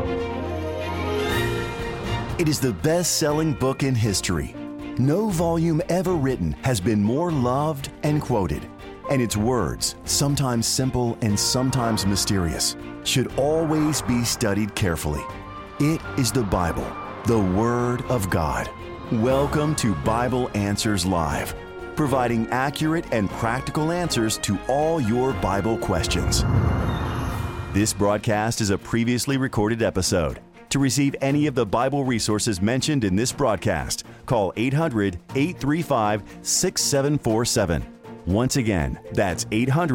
It is the best-selling book in history. No volume ever written has been more loved and quoted. And its words, sometimes simple and sometimes mysterious, should always be studied carefully. It is the Bible, the Word of God. Welcome to Bible Answers Live, providing accurate and practical answers to all your Bible questions. This broadcast is a previously recorded episode. To receive any of the Bible resources mentioned in this broadcast, call 800-835-6747. Once again, that's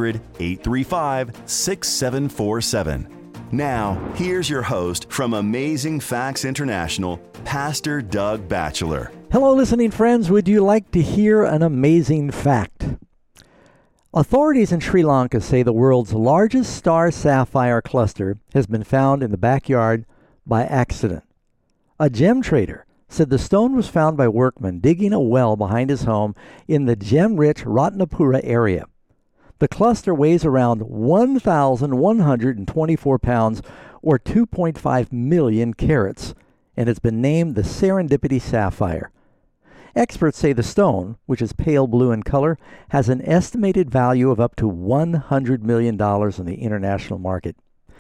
800-835-6747. Now, here's your host from Amazing Facts International, Pastor Doug Batchelor. Hello, listening friends. Would you like to hear an amazing fact? Authorities in Sri Lanka say the world's largest star sapphire cluster has been found in the backyard by accident. A gem trader said the stone was found by workmen digging a well behind his home in the gem-rich Ratnapura area. The cluster weighs around 1,124 pounds or 2.5 million carats, and has been named the Serendipity Sapphire. Experts say the stone, which is pale blue in color, has an estimated value of up to $100 million in the international market.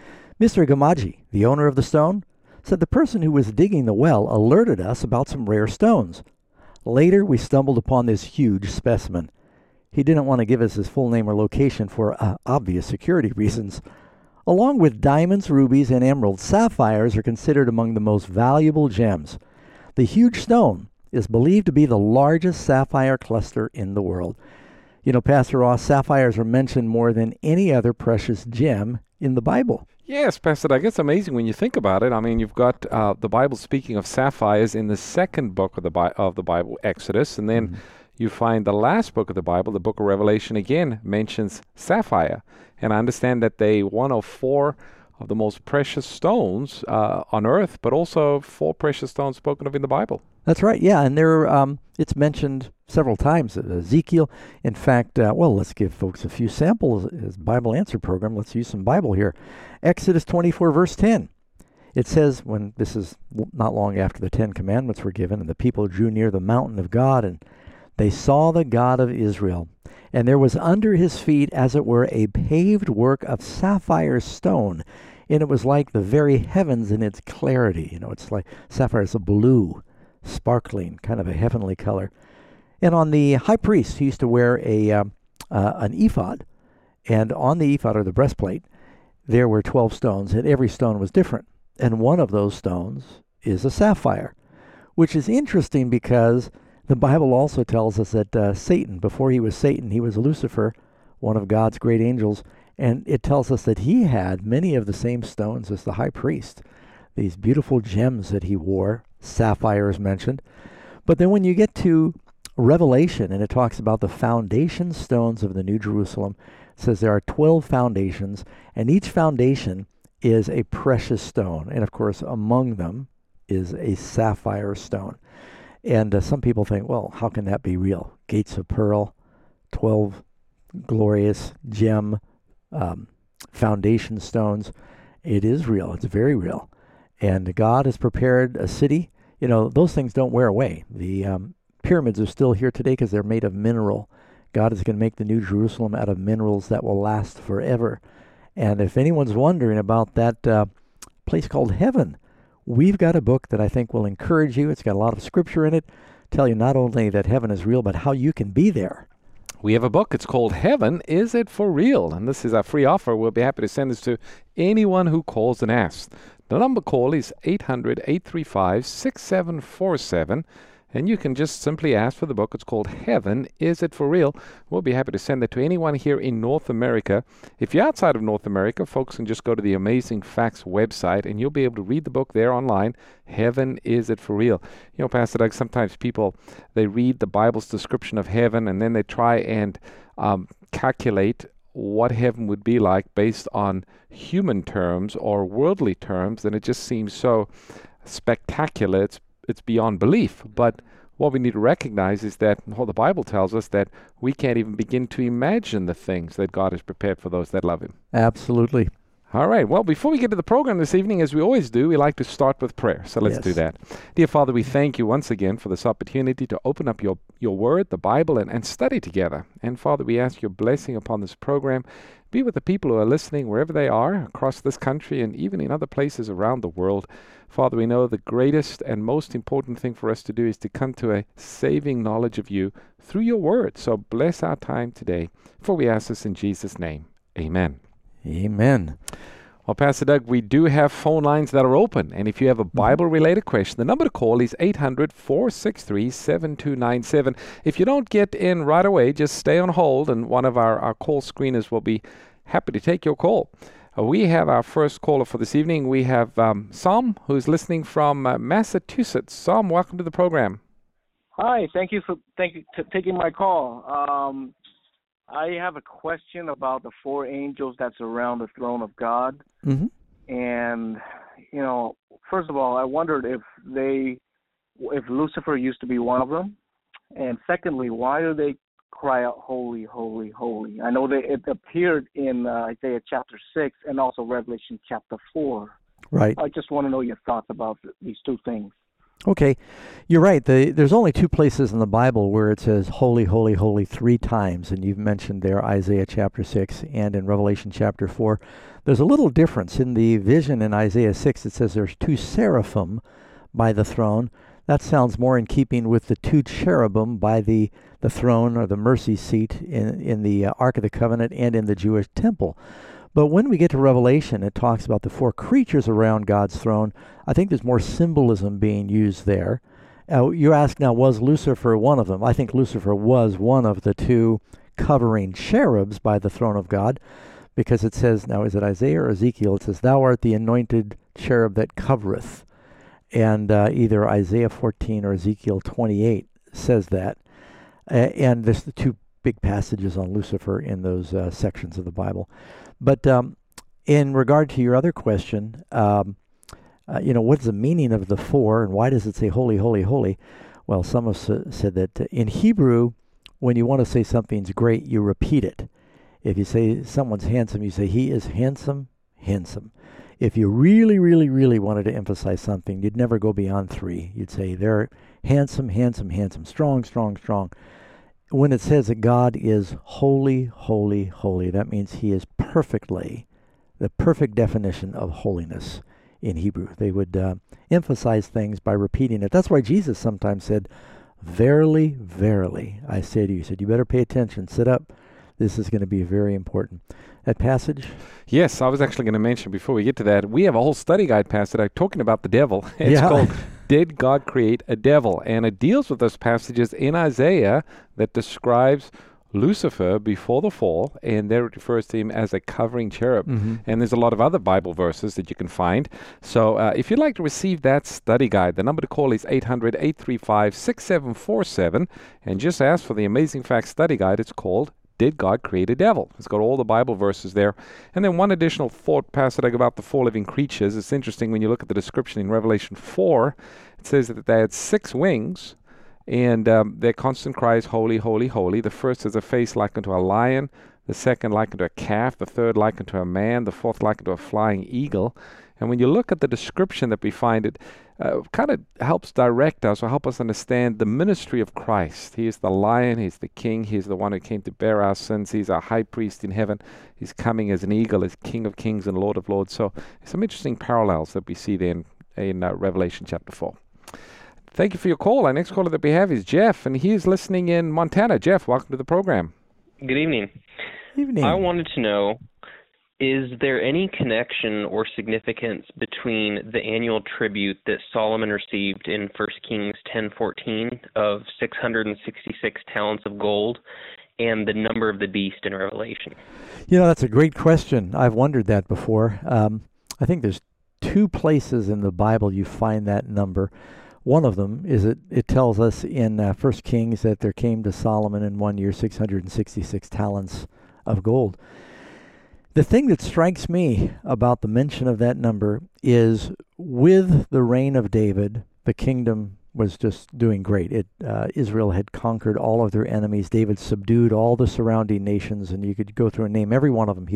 Mr. Gamaji, the owner of the stone, said the person who was digging the well alerted us about some rare stones. Later, we stumbled upon this huge specimen. He didn't want to give us his full name or location for obvious security reasons. Along with diamonds, rubies, and emeralds, sapphires are considered among the most valuable gems. The huge stone is believed to be the largest sapphire cluster in the world. You know, Pastor Ross, sapphires are mentioned more than any other precious gem in the Bible. Yes, Pastor Doug, it's amazing when you think about it. I mean, you've got the Bible speaking of sapphires in the second book of the Bible, Exodus, and then you find the last book of the Bible, the book of Revelation, again mentions sapphire. And I understand that they one of four of the most precious stones on earth, but also four precious stones spoken of in the Bible. That's right, yeah, and it's mentioned several times. Ezekiel, in fact, let's give folks a few samples. As Bible Answer program, let's use some Bible here. Exodus 24, verse 10. It says, when this is not long after the Ten Commandments were given, and the people drew near the mountain of God, and they saw the God of Israel, and there was under his feet, as it were, a paved work of sapphire stone, and it was like the very heavens in its clarity. You know, it's like sapphire is a blue, sparkling, kind of a heavenly color. And on the high priest, he used to wear an ephod, and on the ephod, or the breastplate, there were 12 stones, and every stone was different. And one of those stones is a sapphire, which is interesting because the Bible also tells us that Satan, before he was Satan, he was Lucifer, one of God's great angels, and it tells us that he had many of the same stones as the high priest. These beautiful gems that he wore, sapphire is mentioned. But then when you get to Revelation, and it talks about the foundation stones of the New Jerusalem, it says there are 12 foundations, and each foundation is a precious stone. And of course, among them is a sapphire stone. And some people think, well, how can that be real? Gates of pearl, 12 glorious gem foundation stones. It is real. It's very real. And God has prepared a city. You know, those things don't wear away. The pyramids are still here today because they're made of mineral. God is going to make the New Jerusalem out of minerals that will last forever. And if anyone's wondering about that place called heaven, we've got a book that I think will encourage you. It's got a lot of scripture in it, tell you not only that heaven is real, but how you can be there. We have a book. It's called Heaven, Is It For Real? And this is a free offer. We'll be happy to send this to anyone who calls and asks. The number call is 800-835-6747. And you can just simply ask for the book. It's called Heaven, Is It For Real? We'll be happy to send it to anyone here in North America. If you're outside of North America, folks can just go to the Amazing Facts website, and you'll be able to read the book there online. Heaven, Is It For Real? You know, Pastor Doug, sometimes people, they read the Bible's description of heaven, and then they try and calculate what heaven would be like based on human terms or worldly terms, and it just seems so spectacular. It's beyond belief. But what we need to recognize is that the Bible tells us that we can't even begin to imagine the things that God has prepared for those that love Him. Absolutely. All right. Well, before we get to the program this evening, as we always do, we like to start with prayer. So let's do that. Dear Father, we thank you once again for this opportunity to open up your word, the Bible, and study together. And Father, we ask your blessing upon this program. Be with the people who are listening wherever they are across this country and even in other places around the world. Father, we know the greatest and most important thing for us to do is to come to a saving knowledge of you through your word. So bless our time today. For we ask this in Jesus' name. Amen. Amen. Well, Pastor Doug, we do have phone lines that are open. And if you have a Bible-related question, the number to call is 800-463-7297. If you don't get in right away, just stay on hold, and one of our call screeners will be happy to take your call. We have our first caller for this evening. We have Sam, who's listening from Massachusetts. Sam, welcome to the program. Hi, thank you for taking my call. I have a question about the four angels that's around the throne of God. Mm-hmm. And, first of all, I wondered if Lucifer used to be one of them. And secondly, why do they cry out, holy, holy, holy? I know that it appeared in Isaiah chapter 6 and also Revelation chapter 4. Right. I just want to know your thoughts about these two things. Okay, you're right. There's only two places in the Bible where it says holy, holy, holy 3 times, and you've mentioned there Isaiah chapter 6 and in Revelation chapter 4. There's a little difference. In the vision in Isaiah 6, it says there's 2 seraphim by the throne. That sounds more in keeping with the 2 cherubim by the throne or the mercy seat in the Ark of the Covenant and in the Jewish temple. But when we get to Revelation, it talks about the 4 creatures around God's throne. I think there's more symbolism being used there. You ask now, was Lucifer one of them? I think Lucifer was one of the 2 covering cherubs by the throne of God, because it says, now is it Isaiah or Ezekiel? It says, thou art the anointed cherub that covereth. And either Isaiah 14 or Ezekiel 28 says that. And there's the 2 big passages on Lucifer in those sections of the Bible. But in regard to your other question, what's the meaning of the 4 and why does it say holy, holy, holy? Well, some have said that in Hebrew, when you want to say something's great, you repeat it. If you say someone's handsome, you say he is handsome, handsome. If you really, really, really wanted to emphasize something, you'd never go beyond 3. You'd say they're handsome, handsome, handsome, strong, strong, strong. When it says that God is holy, holy, holy, that means he is perfectly, the perfect definition of holiness in Hebrew. They would emphasize things by repeating it. That's why Jesus sometimes said, verily, verily, I say to you. He said, you better pay attention, sit up. This is going to be very important. That passage? Yes, I was actually going to mention before we get to that, we have a whole study guide passage talking about the devil. It's called Did God Create a Devil? And it deals with those passages in Isaiah that describes Lucifer before the fall, and there it refers to him as a covering cherub. Mm-hmm. And there's a lot of other Bible verses that you can find. So if you'd like to receive that study guide, the number to call is 800-835-6747, and just ask for the Amazing Facts study guide. It's called Did God Create a Devil? It's got all the Bible verses there. And then one additional thought, Pastor Doug, about the 4 living creatures. It's interesting when you look at the description in Revelation 4, it says that they had 6 wings, and their constant cry is holy, holy, holy. The first is a face like unto a lion, the second like unto a calf, the third like unto a man, the fourth like unto a flying eagle. And when you look at the description that we find, it kind of helps direct us or help us understand the ministry of Christ. He is the lion, he's the king, he's the one who came to bear our sins, he's our high priest in heaven, he's coming as an eagle, as King of kings and Lord of lords. So some interesting parallels that we see there in Revelation chapter 4. Thank you for your call. Our next caller that we have is Jeff, and he is listening in Montana. Jeff, welcome to the program. Good evening. Evening. I wanted to know, is there any connection or significance between the annual tribute that Solomon received in 1 Kings 10:14 of 666 talents of gold and the number of the beast in Revelation? That's a great question. I've wondered that before. I think there's 2 places in the Bible you find that number. One of them is it tells us in 1 Kings that there came to Solomon in 1 year 666 talents of gold. The thing that strikes me about the mention of that number is with the reign of David, the kingdom was just doing great. Israel had conquered all of their enemies. David subdued all the surrounding nations, and you could go through and name every one of them. He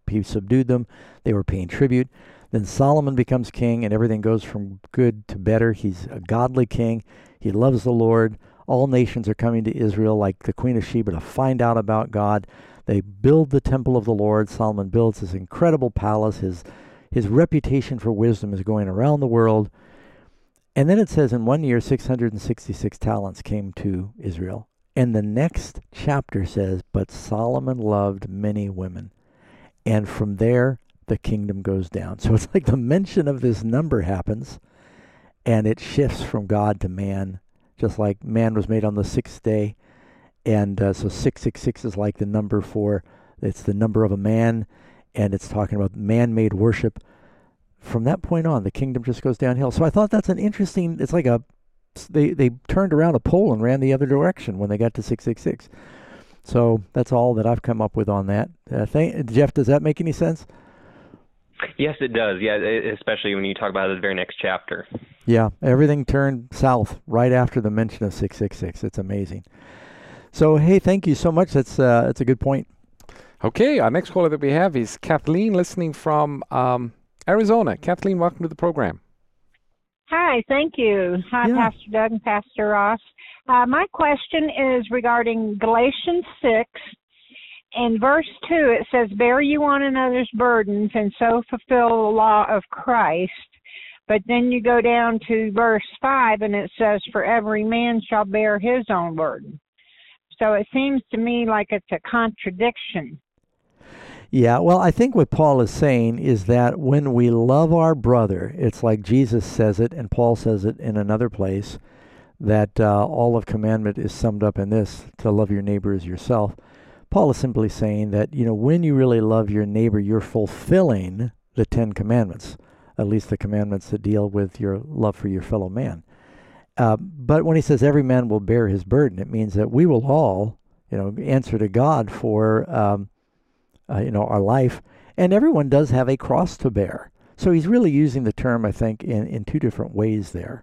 He subdued them. They were paying tribute. Then Solomon becomes king, and everything goes from good to better. He's a godly king. He loves the Lord. All nations are coming to Israel, like the Queen of Sheba, to find out about God. They build the temple of the Lord. Solomon builds this incredible palace. His reputation for wisdom is going around the world. And then it says in 1 year, 666 talents came to Israel. And the next chapter says, but Solomon loved many women. And from there, the kingdom goes down. So it's like the mention of this number happens, and it shifts from God to man, just like man was made on the sixth day. And so 666 is like the number it's the number of a man, and it's talking about man-made worship. From that point on, the kingdom just goes downhill. So I thought that's an interesting, it's like they turned around a pole and ran the other direction when they got to 666. So that's all that I've come up with on that. Jeff, does that make any sense? Yes, it does. Yeah, especially when you talk about the very next chapter. Yeah, everything turned south right after the mention of 666. It's amazing. So, hey, thank you so much. That's a good point. Okay, our next caller that we have is Kathleen, listening from Arizona. Kathleen, welcome to the program. Hi, thank you. Hi, Yeah. Pastor Doug and Pastor Ross. My question is regarding Galatians 6. In verse 2, it says, bear you one another's burdens and so fulfill the law of Christ. But then you go down to verse 5, and it says, for every man shall bear his own burden. So it seems to me like it's a contradiction. Yeah, well, I think what Paul is saying is that when we love our brother, it's like Jesus says it, and Paul says it in another place, that all of commandment is summed up in this, to love your neighbor as yourself. Paul is simply saying that, when you really love your neighbor, you're fulfilling the 10 commandments, at least the commandments that deal with your love for your fellow man. But when he says every man will bear his burden, it means that we will all, answer to God for, our life. And everyone does have a cross to bear. So he's really using the term, I think, in two different ways there.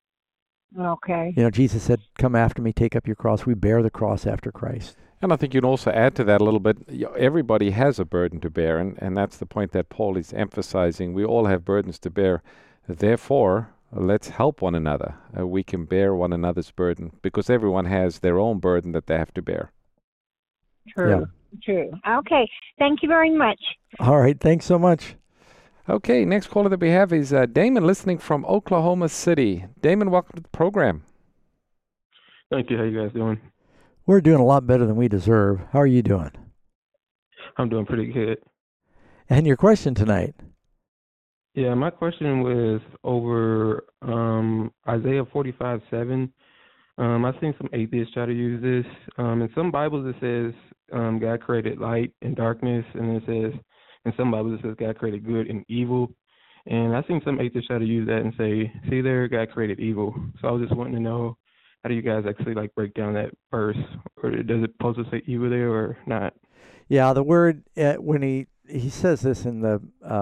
Okay. Jesus said, come after me, take up your cross. We bear the cross after Christ. And I think you can also add to that a little bit. Everybody has a burden to bear, and that's the point that Paul is emphasizing. We all have burdens to bear. Therefore, let's help one another. We can bear one another's burden because everyone has their own burden that they have to bear. True. True. Okay. Thank you very much. All right. Thanks so much. Okay, next caller that we have is Damon, listening from Oklahoma City. Damon, welcome to the program. Thank you. How you guys doing? We're doing a lot better than we deserve. How are you doing? I'm doing pretty good. And your question tonight? Yeah, my question was over Isaiah 45:7. I've seen some atheists try to use this. In some Bibles it says God created light and darkness, and it says in some Bibles it says God created good and evil. And I've seen some atheists try to use that and say, see there, God created evil. So I was just wanting to know, how do you guys actually break down that verse? Or does it supposed to say evil there or not? Yeah, the word, when he says this in the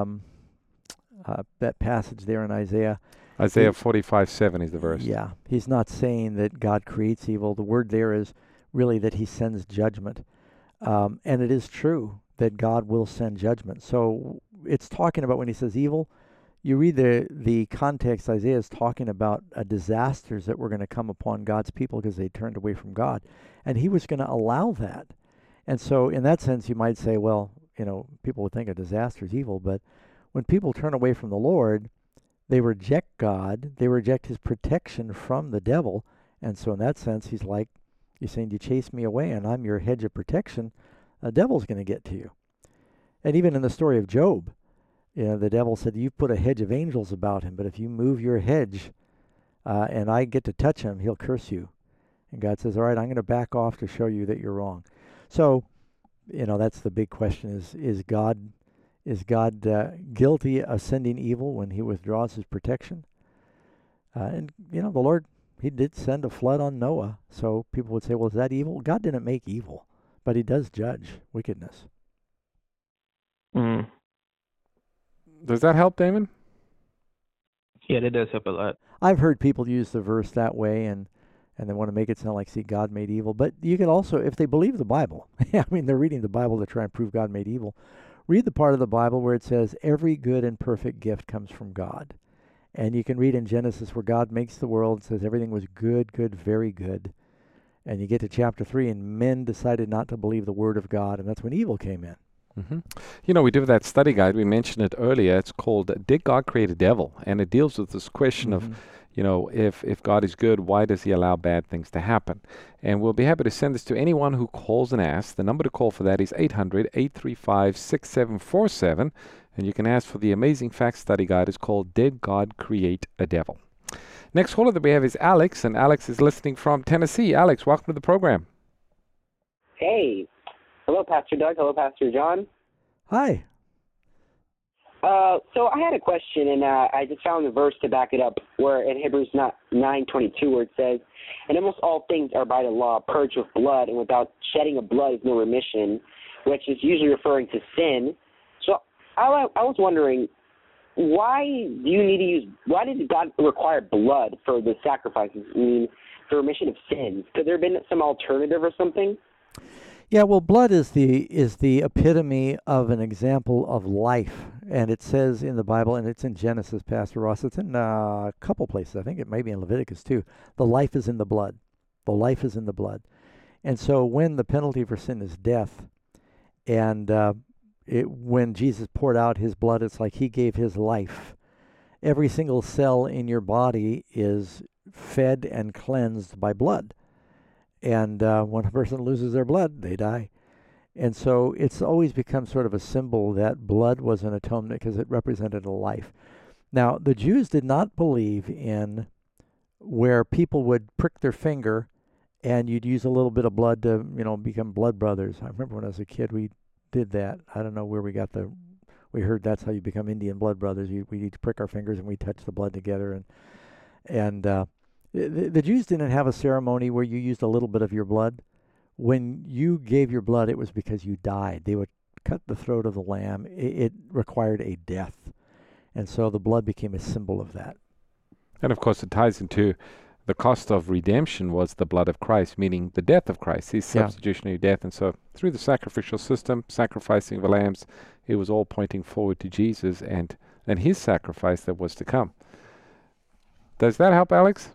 that passage there in Isaiah. Isaiah 45:7 is the verse. Yeah, he's not saying that God creates evil. The word there is really that he sends judgment. And it is true that God will send judgment. So it's talking about when he says evil, you read the context, Isaiah is talking about disasters that were going to come upon God's people because they turned away from God. And he was going to allow that. And so in that sense, you might say, well, people would think a disaster is evil. But when people turn away from the Lord, they reject God. They reject his protection from the devil. And so in that sense, he's like, you're saying, you chase me away and I'm your hedge of protection. The devil's going to get to you. And even in the story of Job, the devil said, you've put a hedge of angels about him, but if you move your hedge and I get to touch him, he'll curse you. And God says, all right, I'm going to back off to show you that you're wrong. So, that's the big question is God guilty of sending evil when he withdraws his protection? And the Lord, he did send a flood on Noah. So people would say, well, is that evil? God didn't make evil, but he does judge wickedness. Mm. Does that help, Damon? Yeah, that does help a lot. I've heard people use the verse that way and they want to make it sound like, see, God made evil. But you can also, if they believe the Bible, they're reading the Bible to try and prove God made evil, read the part of the Bible where it says every good and perfect gift comes from God. And you can read in Genesis where God makes the world and says everything was good, good, very good. And you get to chapter 3 and men decided not to believe the word of God, and that's when evil came in. Mm-hmm. You know, we do that study guide. We mentioned it earlier. It's called Did God Create a Devil? And it deals with this question of, you know, if God is good, why does he allow bad things to happen? And we'll be happy to send this to anyone who calls and asks. The number to call for that is 800-835-6747. And you can ask for the Amazing Facts study guide. It's called Did God Create a Devil? Next caller that we have is Alex, and Alex is listening from Tennessee. Alex, welcome to the program. Hey. Hello, Pastor Doug. Hello, Pastor John. Hi. So I had a question, and I just found the verse to back it up, where in Hebrews 9:22, where it says, "And almost all things are by the law purged with blood, and without shedding of blood is no remission," which is usually referring to sin. So I was wondering, why did God require blood for the sacrifices? I mean, the remission of sins. Could there have been some alternative or something? Yeah, well, blood is the epitome of an example of life, and it says in the Bible, and it's in Genesis, Pastor Ross. It's in a couple places. I think it may be in Leviticus too. The life is in the blood. The life is in the blood, and so when the penalty for sin is death, and when Jesus poured out his blood, it's like he gave his life. Every single cell in your body is fed and cleansed by blood. And when a person loses their blood, they die. And so it's always become sort of a symbol that blood was an atonement because it represented a life. Now, the Jews did not believe in where people would prick their finger and you'd use a little bit of blood to, become blood brothers. I remember when I was a kid, we did that. I don't know where we heard that's how you become Indian blood brothers. We each prick our fingers and we touch the blood together. And the Jews didn't have a ceremony where you used a little bit of your blood. When you gave your blood, it was because you died. They would cut the throat of the lamb. It required a death. And so the blood became a symbol of that. And of course, it ties into the cost of redemption was the blood of Christ, meaning the death of Christ, his substitutionary death. And so through the sacrificial system, sacrificing the lambs, it was all pointing forward to Jesus and his sacrifice that was to come. Does that help, Alex?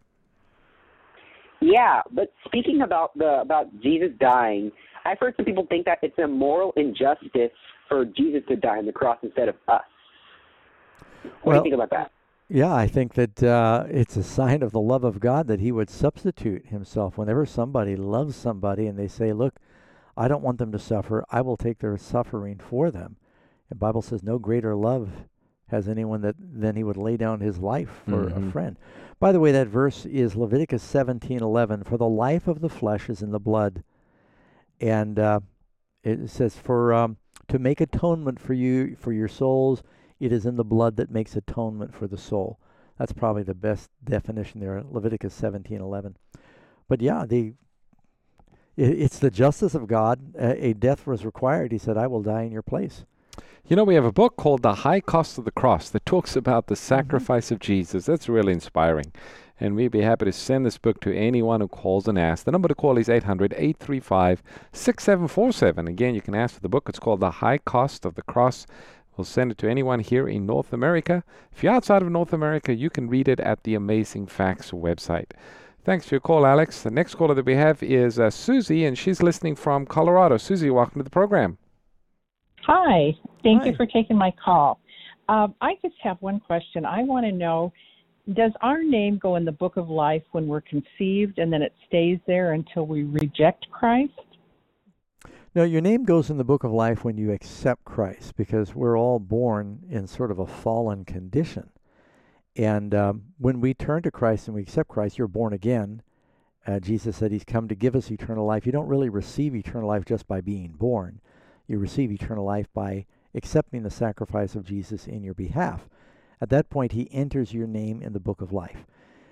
Yeah, but speaking about Jesus dying, I've heard some people think that it's a moral injustice for Jesus to die on the cross instead of us. What do you think about that? Yeah, I think that it's a sign of the love of God that he would substitute himself. Whenever somebody loves somebody and they say, look, I don't want them to suffer, I will take their suffering for them. The Bible says no greater love has anyone than he would lay down his life for a friend. By the way, that verse is Leviticus 17:11. For the life of the flesh is in the blood, and it says to make atonement for you for your souls. It is in the blood that makes atonement for the soul. That's probably the best definition there, Leviticus 17:11. But yeah, it's the justice of God. A death was required. He said, "I will die in your place." You know, we have a book called The High Cost of the Cross that talks about the sacrifice of Jesus. That's really inspiring. And we'd be happy to send this book to anyone who calls and asks. The number to call is 800-835-6747. Again, you can ask for the book. It's called The High Cost of the Cross. We'll send it to anyone here in North America. If you're outside of North America, you can read it at the Amazing Facts website. Thanks for your call, Alex. The next caller that we have is Susie, and she's listening from Colorado. Susie, welcome to the program. Hi. Thank you for taking my call. I just have one question. I want to know, does our name go in the book of life when we're conceived and then it stays there until we reject Christ? No, your name goes in the book of life when you accept Christ, because we're all born in sort of a fallen condition. And when we turn to Christ and we accept Christ, you're born again. Jesus said he's come to give us eternal life. You don't really receive eternal life just by being born. You receive eternal life by accepting the sacrifice of Jesus in your behalf. At that point, he enters your name in the book of life.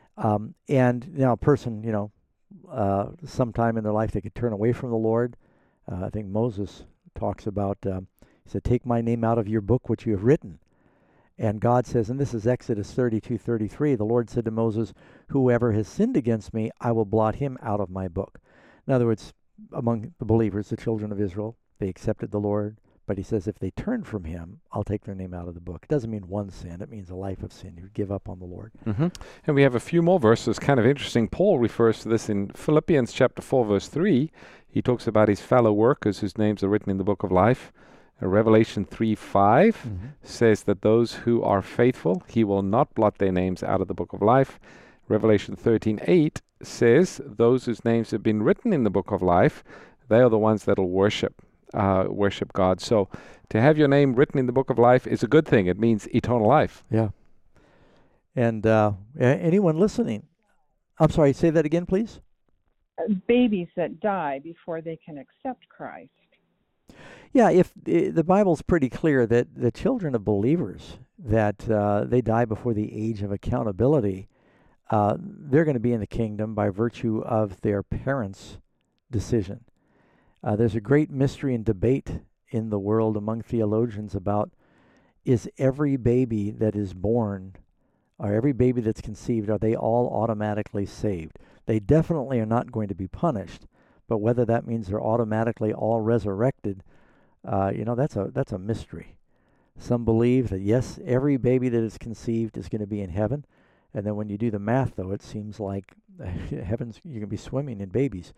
And now a person, sometime in their life they could turn away from the Lord. I think Moses talks about, he said, take my name out of your book which you have written. And God says, and this is Exodus 32:33, the Lord said to Moses, whoever has sinned against me, I will blot him out of my book. In other words, among the believers, the children of Israel, they accepted the Lord, But he says if they turn from him, I'll take their name out of the book. It doesn't mean one sin. It means a life of sin. You give up on the Lord. Mm-hmm. And we have a few more verses, kind of interesting. Paul refers to this in Philippians chapter 4, verse 3. He talks about his fellow workers whose names are written in the book of life. Revelation 3:5 says that those who are faithful, he will not blot their names out of the book of life. Revelation 13:8 says those whose names have been written in the book of life, they are the ones that will worship God. So to have your name written in the book of life is a good thing. It means eternal life. Yeah. And anyone listening, I'm sorry, say that again, please. Babies that die before they can accept Christ. Yeah, if the Bible's pretty clear that the children of believers, that they die before the age of accountability, they're going to be in the kingdom by virtue of their parents' decision. There's a great mystery and debate in the world among theologians about, is every baby that is born, or every baby that's conceived, are they all automatically saved? They definitely are not going to be punished, but whether that means they're automatically all resurrected, that's a mystery. Some believe that yes, every baby that is conceived is going to be in heaven, and then when you do the math, though, it seems like heaven's you're going to be swimming in babies.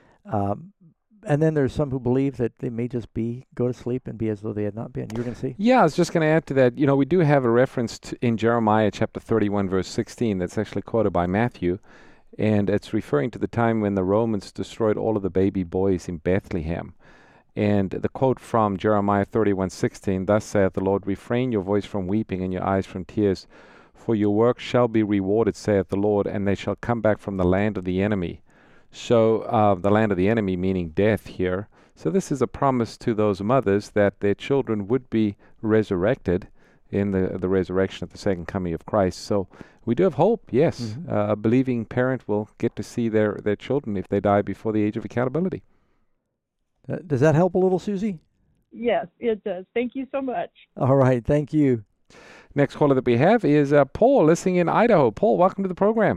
And then there's some who believe that they may just go to sleep and be as though they had not been. You're going to see? Yeah, I was just going to add to that. We do have a reference in Jeremiah chapter 31, verse 16, that's actually quoted by Matthew, and it's referring to the time when the Romans destroyed all of the baby boys in Bethlehem. And the quote from Jeremiah 31:16, thus saith the Lord, refrain your voice from weeping and your eyes from tears, for your work shall be rewarded, saith the Lord, and they shall come back from the land of the enemy. So the land of the enemy meaning death here. So this is a promise to those mothers that their children would be resurrected in the resurrection at the second coming of Christ. So we do have hope, yes. Mm-hmm. A believing parent will get to see their children if they die before the age of accountability. Does that help a little, Susie? Yes, it does. Thank you so much. All right, thank you. Next caller that we have is Paul, listening in Idaho. Paul, welcome to the program.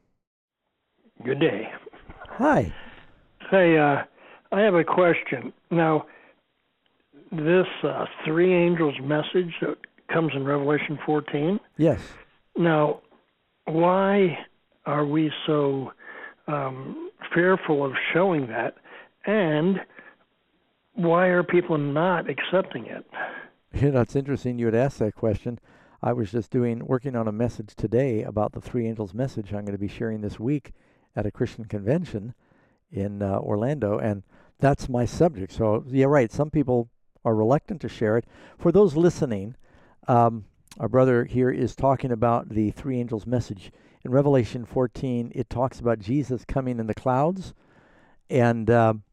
Good day. Hi. Hey, I have a question. Now, this three angels message that comes in Revelation 14. Yes. Now, why are we so fearful of showing that? And why are people not accepting it? It's interesting you would ask that question. I was just working on a message today about the three angels message I'm going to be sharing this week at a Christian convention in Orlando, and that's my subject. So, yeah, right, some people are reluctant to share it. For those listening, our brother here is talking about the three angels message. In Revelation 14, it talks about Jesus coming in the clouds, and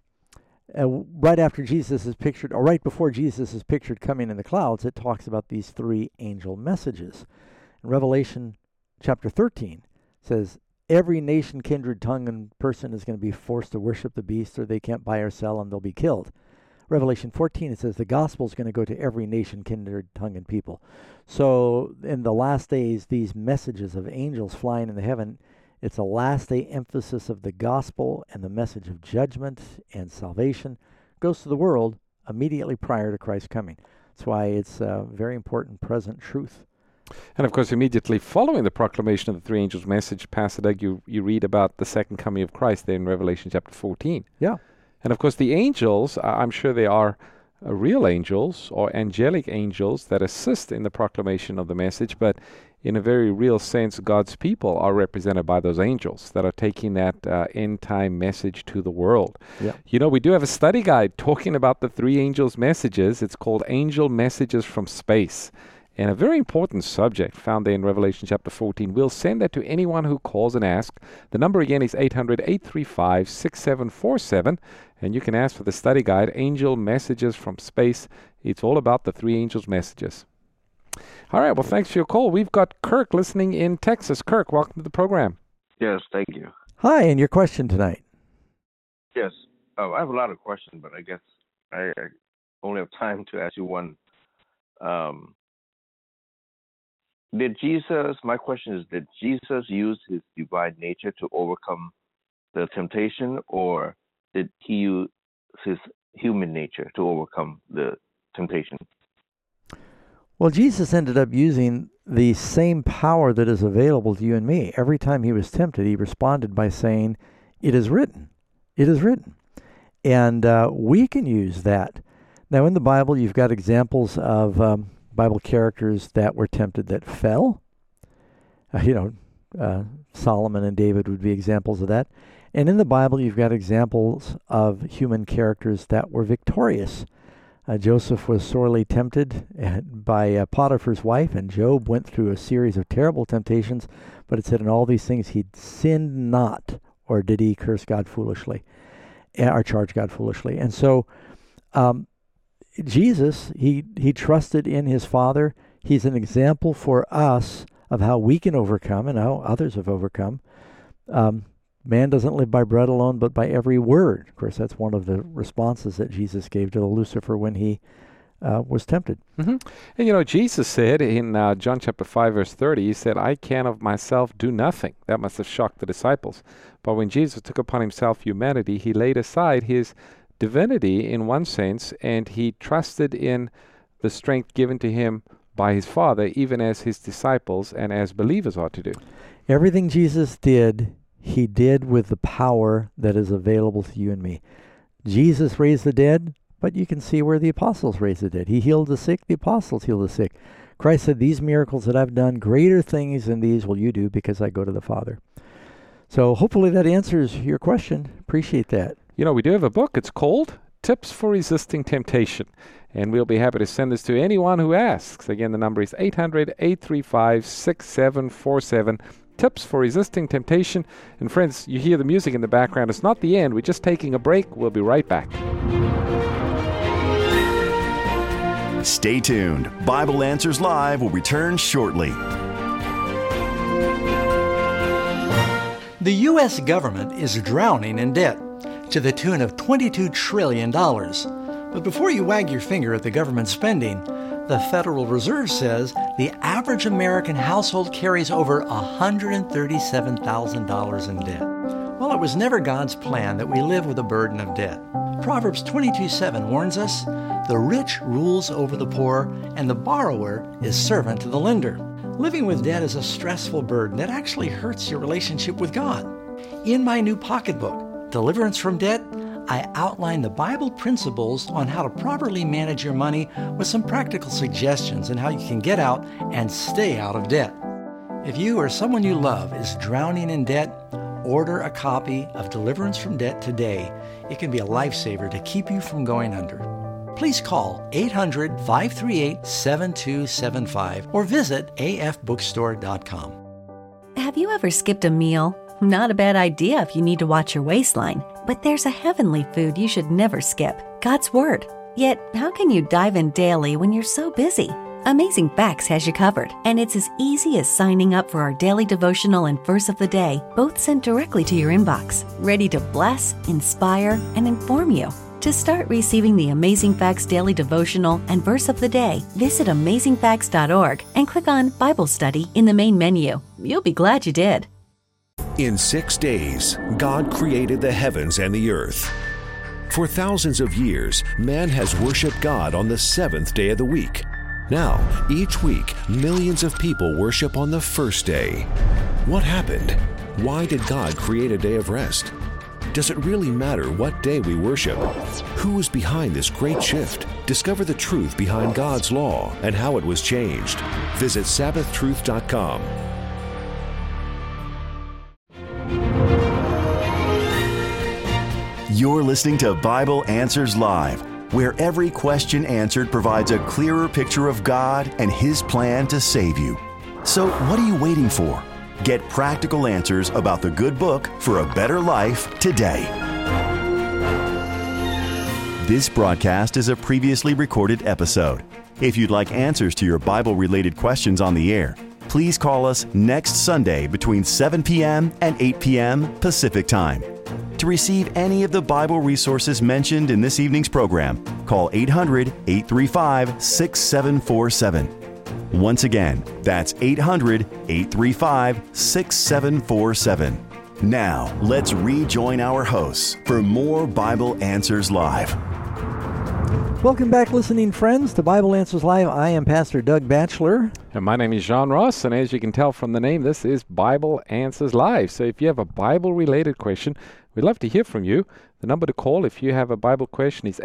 right after Jesus is pictured, or right before Jesus is pictured coming in the clouds, it talks about these three angel messages. In Revelation chapter 13, it says, every nation, kindred, tongue, and person is going to be forced to worship the beast, or they can't buy or sell, and they'll be killed. Revelation 14, it says the gospel is going to go to every nation, kindred, tongue, and people. So in the last days, these messages of angels flying in the heaven, it's a last day emphasis of the gospel, and the message of judgment and salvation goes to the world immediately prior to Christ's coming. That's why it's a very important present truth. And of course, immediately following the proclamation of the three angels' message, Pastor Doug, you read about the second coming of Christ there in Revelation chapter 14. Yeah. And of course, the angels, I'm sure they are real angels or angelic angels that assist in the proclamation of the message, but in a very real sense, God's people are represented by those angels that are taking that end-time message to the world. Yeah. We do have a study guide talking about the three angels' messages. It's called Angel Messages from Space. And a very important subject found there in Revelation chapter 14. We'll send that to anyone who calls and asks. The number again is 800-835-6747. And you can ask for the study guide, Angel Messages from Space. It's all about the three angels' messages. All right, well, thanks for your call. We've got Kirk listening in Texas. Kirk, welcome to the program. Yes, thank you. Hi, and your question tonight? Yes, I have a lot of questions, but I guess I only have time to ask you one. My question is, did Jesus use his divine nature to overcome the temptation, or did he use his human nature to overcome the temptation? Well, Jesus ended up using the same power that is available to you and me. Every time he was tempted, he responded by saying, "It is written. It is written." And we can use that. Now, in the Bible, you've got examples of Bible characters that were tempted that fell. Solomon and David would be examples of that. And in the Bible, you've got examples of human characters that were victorious. Joseph was sorely tempted by Potiphar's wife, and Job went through a series of terrible temptations, but it said in all these things he sinned not, or did he curse God foolishly, or charge God foolishly. And so Jesus, he trusted in his Father. He's an example for us of how we can overcome and how others have overcome. Man doesn't live by bread alone, but by every word. Of course, that's one of the responses that Jesus gave to Lucifer when he was tempted. Mm-hmm. And Jesus said in John chapter 5, verse 30, he said, "I can of myself do nothing." That must have shocked the disciples. But when Jesus took upon himself humanity, he laid aside his divinity in one sense, and he trusted in the strength given to him by his Father, even as his disciples and as believers ought to do. Everything Jesus did, he did with the power that is available to you and me. Jesus raised the dead, but you can see where the apostles raised the dead. He healed the sick, the apostles healed the sick. Christ said, "These miracles that I've done, greater things than these will you do, because I go to the Father." So hopefully that answers your question. Appreciate that. We do have a book. It's called Tips for Resisting Temptation. And we'll be happy to send this to anyone who asks. Again, the number is 800-835-6747. Tips for Resisting Temptation. And friends, you hear the music in the background. It's not the end. We're just taking a break. We'll be right back. Stay tuned. Bible Answers Live will return shortly. The U.S. government is drowning in debt to the tune of $22 trillion. But before you wag your finger at the government spending, the Federal Reserve says the average American household carries over $137,000 in debt. Well, it was never God's plan that we live with a burden of debt. Proverbs 22:7 warns us, "The rich rules over the poor, and the borrower is servant to the lender." Living with debt is a stressful burden that actually hurts your relationship with God. In my new pocketbook, Deliverance from Debt, I outline the Bible principles on how to properly manage your money with some practical suggestions on how you can get out and stay out of debt. If you or someone you love is drowning in debt, order a copy of Deliverance from Debt today. It can be a lifesaver to keep you from going under. Please call 800-538-7275 or visit afbookstore.com. Have you ever skipped a meal? Not a bad idea if you need to watch your waistline. But there's a heavenly food you should never skip, God's Word. Yet, how can you dive in daily when you're so busy? Amazing Facts has you covered, and it's as easy as signing up for our daily devotional and verse of the day, both sent directly to your inbox, ready to bless, inspire, and inform you. To start receiving the Amazing Facts daily devotional and verse of the day, visit amazingfacts.org and click on Bible Study in the main menu. You'll be glad you did. In 6 days, God created the heavens and the earth. For thousands of years, man has worshiped God on the seventh day of the week. Now, each week, millions of people worship on the first day. What happened? Why did God create a day of rest? Does it really matter what day we worship? Who is behind this great shift? Discover the truth behind God's law and how it was changed. Visit SabbathTruth.com. You're listening to Bible Answers Live, where every question answered provides a clearer picture of God and His plan to save you. So what are you waiting for? Get practical answers about the good book for a better life today. This broadcast is a previously recorded episode. If you'd like answers to your Bible-related questions on the air, please call us next Sunday between 7 p.m. and 8 p.m. Pacific Time. To receive any of the Bible resources mentioned in this evening's program, call 800-835-6747. Once again, that's 800-835-6747. Now, let's rejoin our hosts for more Bible Answers Live. Welcome back, listening friends, to Bible Answers Live. I am Pastor Doug Batchelor. And my name is John Ross, and as you can tell from the name, this is Bible Answers Live. So if you have a Bible-related question, we'd love to hear from you. The number to call if you have a Bible question is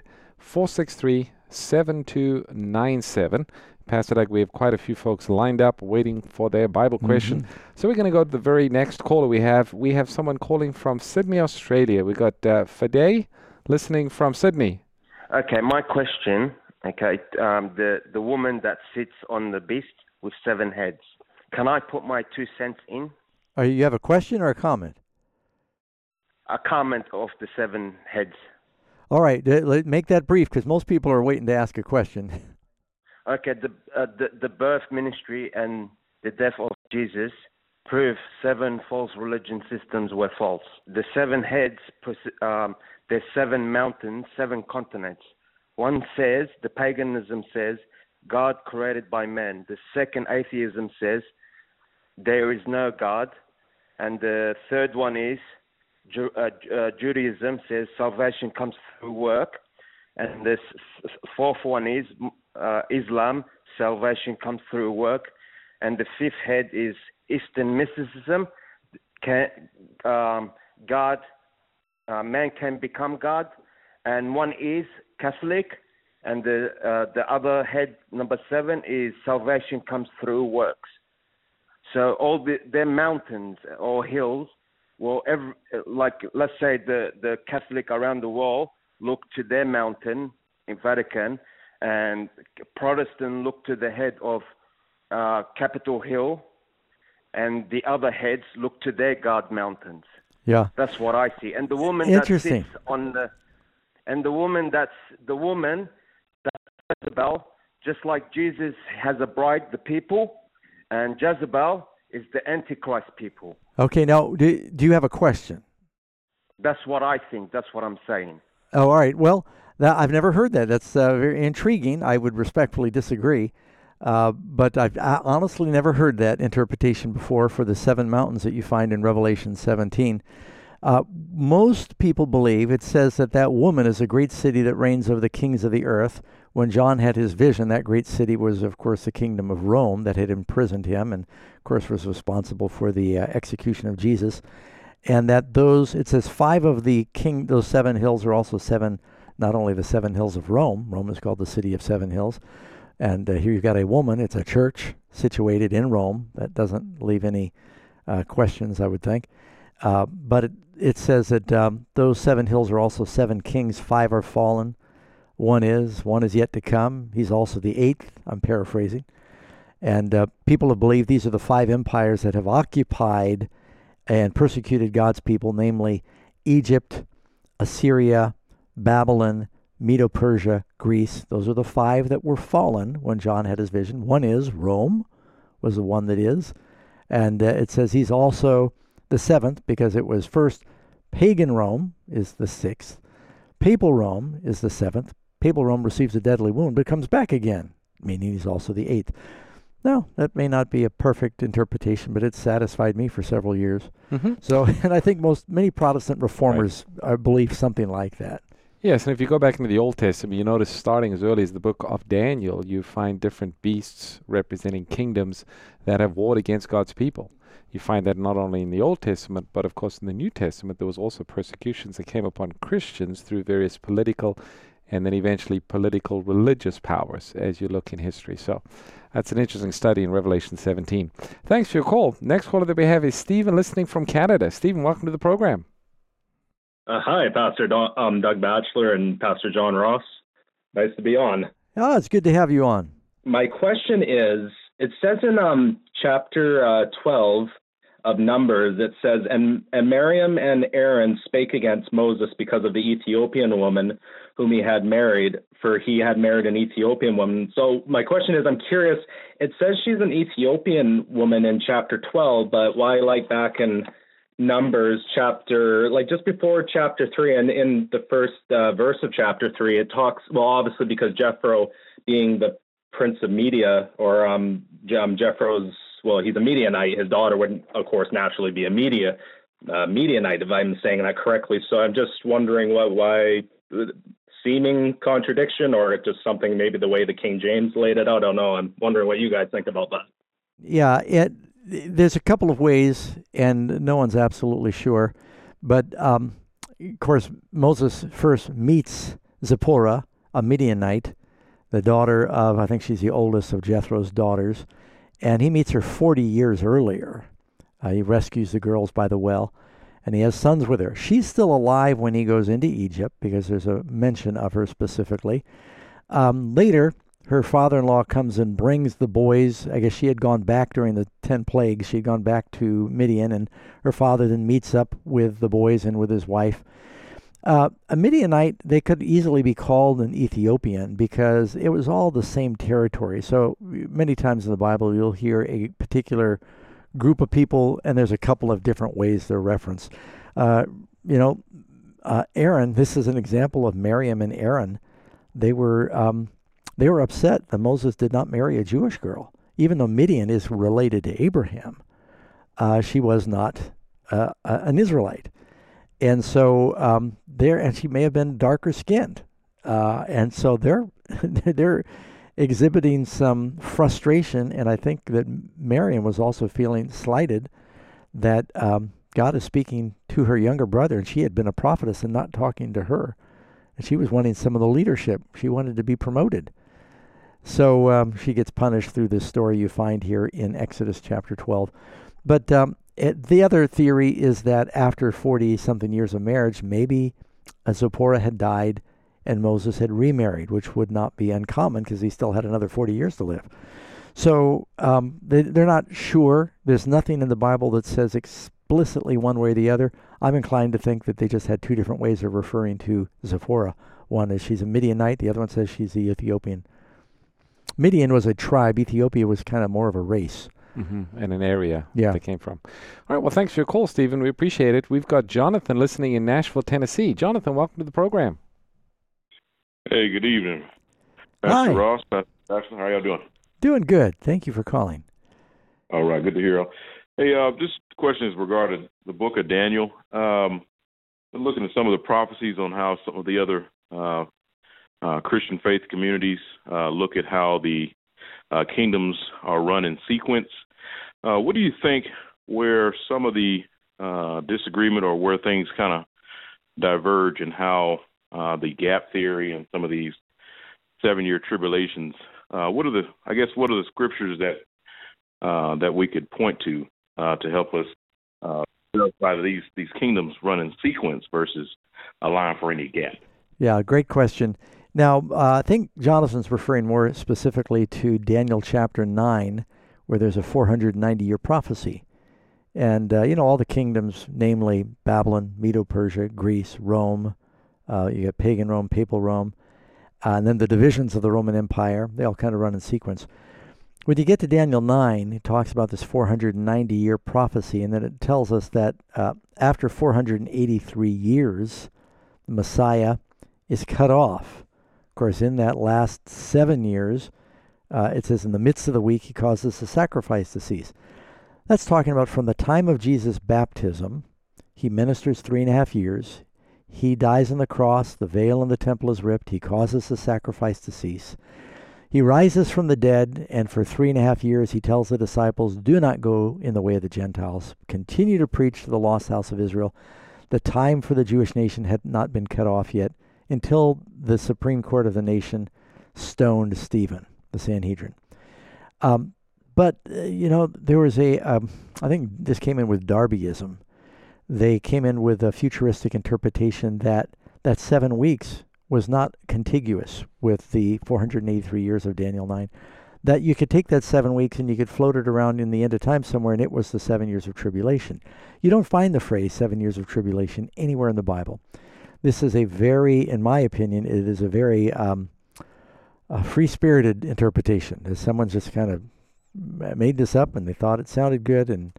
800-463-7297. Pastor Doug, we have quite a few folks lined up waiting for their Bible question. So we're going to go to the very next caller we have. We have someone calling from Sydney, Australia. We got Fade listening from Sydney. Okay, my question, the woman that sits on the beast with 7 heads, can I put my 2 cents in? You have a question or a comment? A comment of the 7 heads. All right, make that brief because most people are waiting to ask a question. Okay, the birth, ministry, and the death of Jesus prove 7 false religion systems were false. The 7 heads, there's 7 mountains, 7 continents. One says, the paganism says, God created by man. The second atheism says, there is no God. And the third one is, Judaism says, salvation comes through work. And the fourth one is, Islam, salvation comes through work. And the 5th head is Eastern mysticism. Man can become God. And one is Catholic. And the other head, number 7, is salvation comes through works. So all their mountains or hills, well, let's say the Catholic around the world look to their mountain in Vatican, and Protestant look to the head of Capitol Hill, and the other heads look to their God mountains. Yeah, that's what I see. And the woman that sits on the woman that's Jezebel, just like Jesus has a bride, the people, and Jezebel is the Antichrist people. Okay, now do you have a question? That's what I think. That's what I'm saying. Oh, all right. Well, I've never heard that. That's very intriguing. I would respectfully disagree. But I honestly never heard that interpretation before for the 7 mountains that you find in Revelation 17. Most people believe it says that woman is a great city that reigns over the kings of the earth. When John had his vision, that great city was, of course, the kingdom of Rome that had imprisoned him and, of course, was responsible for the execution of Jesus. And that it says 5 of those 7 hills are also 7, not only the 7 hills of Rome. Rome is called the city of 7 hills. And here you've got a woman. It's a church situated in Rome. That doesn't leave any questions, I would think. But it says that those 7 hills are also 7 kings. 5 are fallen. One is yet to come. He's also the 8th. I'm paraphrasing. And people have believed these are the 5 empires that have occupied and persecuted God's people, namely Egypt, Assyria, Babylon, Medo-Persia, Greece. Those are the 5 that were fallen when John had his vision. One is Rome, was the one that is. And it says he's also the 7th because it was first pagan Rome is the 6th. Papal Rome is the 7th. Papal Rome receives a deadly wound but comes back again, meaning he's also the 8th. Now, that may not be a perfect interpretation, but it's satisfied me for several years. So, and I think many Protestant reformers believe something like that. Yes, and if you go back into the Old Testament, you notice starting as early as the book of Daniel, you find different beasts representing kingdoms that have warred against God's people. You find that not only in the Old Testament, but of course in the New Testament, there was also persecutions that came upon Christians through various political and then eventually political religious powers as you look in history. So that's an interesting study in Revelation 17. Thanks for your call. Next caller that we have is Stephen listening from Canada. Stephen, welcome to the program. Hi, Pastor Doug Batchelor and Pastor John Ross. Nice to be on. Oh, it's good to have you on. My question is, it says in chapter 12 of Numbers, it says, and Miriam and Aaron spake against Moses because of the Ethiopian woman whom he had married, for he had married an Ethiopian woman. So my question is, I'm curious, it says she's an Ethiopian woman in chapter 12, but why back in Numbers chapter, just before chapter 3 and in the first verse of chapter 3, it talks, obviously because Jethro being the prince of Media, or Jethro's, he's a Midianite. His daughter would, of course, naturally be a Midianite, if I'm saying that correctly. So I'm just wondering why seeming contradiction, or it's just something maybe the way the King James laid it out? I don't know. I'm wondering what you guys think about that. Yeah, there's a couple of ways, and no one's absolutely sure. But, of course, Moses first meets Zipporah, a Midianite, the daughter of, I think she's the oldest of Jethro's daughters, and he meets her 40 years earlier. He rescues the girls by the well, and he has sons with her. She's still alive when he goes into Egypt, because there's a mention of her specifically. Later, her father-in-law comes and brings the boys. I guess she had gone back during the 10 plagues. She had gone back to Midian, and her father then meets up with the boys and with his wife. A Midianite, they could easily be called an Ethiopian because it was all the same territory. So many times in the Bible, you'll hear a particular group of people, and there's a couple of different ways they're referenced. Aaron, this is an example of Miriam and Aaron. They were upset that Moses did not marry a Jewish girl. Even though Midian is related to Abraham, she was not an Israelite. And so and she may have been darker skinned. And so they're exhibiting some frustration, and I think that Miriam was also feeling slighted that God is speaking to her younger brother, and she had been a prophetess and not talking to her. And she was wanting some of the leadership. She wanted to be promoted. So she gets punished through this story you find here in Exodus chapter 12. But the other theory is that after 40-something years of marriage, maybe Zipporah had died and Moses had remarried, which would not be uncommon because he still had another 40 years to live. So they're not sure. There's nothing in the Bible that says explicitly one way or the other. I'm inclined to think that they just had two different ways of referring to Zipporah. One is she's a Midianite. The other one says she's the Ethiopian. Midian was a tribe. Ethiopia was kind of more of a race. Mm-hmm. And an area they came from. All right, well, thanks for your call, Stephen. We appreciate it. We've got Jonathan listening in Nashville, Tennessee. Jonathan, welcome to the program. Hey, good evening. Pastor Ross, Pastor Jackson, how are y'all doing? Doing good. Thank you for calling. All right, good to hear y'all. Hey, this question is regarding the book of Daniel. I'm looking at some of the prophecies on how some of the other Christian faith communities look at how the kingdoms are run in sequence. What do you think where some of the disagreement or where things kind of diverge in how the gap theory and some of these 7-year tribulations, what are the scriptures that we could point to help us verify that these kingdoms run in sequence versus allowing for any gap? Yeah, great question. Now, I think Jonathan's referring more specifically to Daniel chapter 9, where there's a 490-year prophecy. And, all the kingdoms, namely Babylon, Medo-Persia, Greece, Rome, you got pagan Rome, papal Rome, and then the divisions of the Roman Empire, they all kind of run in sequence. When you get to Daniel 9, it talks about this 490-year prophecy, and then it tells us that after 483 years, the Messiah is cut off. Of course, in that last 7 years, it says, in the midst of the week, he causes the sacrifice to cease. That's talking about from the time of Jesus' baptism. He ministers 3.5 years. He dies on the cross. The veil in the temple is ripped. He causes the sacrifice to cease. He rises from the dead, and for 3.5 years, he tells the disciples, do not go in the way of the Gentiles. Continue to preach to the lost house of Israel. The time for the Jewish nation had not been cut off yet, until the Supreme Court of the nation stoned Stephen, the Sanhedrin. But there was I think this came in with Darbyism. They came in with a futuristic interpretation that 7 weeks was not contiguous with the 483 years of Daniel 9. That you could take that 7 weeks and you could float it around in the end of time somewhere, and it was the 7 years of tribulation. You don't find the phrase 7 years of tribulation anywhere in the Bible. This is in my opinion, it is a very free-spirited interpretation. As someone just kind of made this up and they thought it sounded good. And,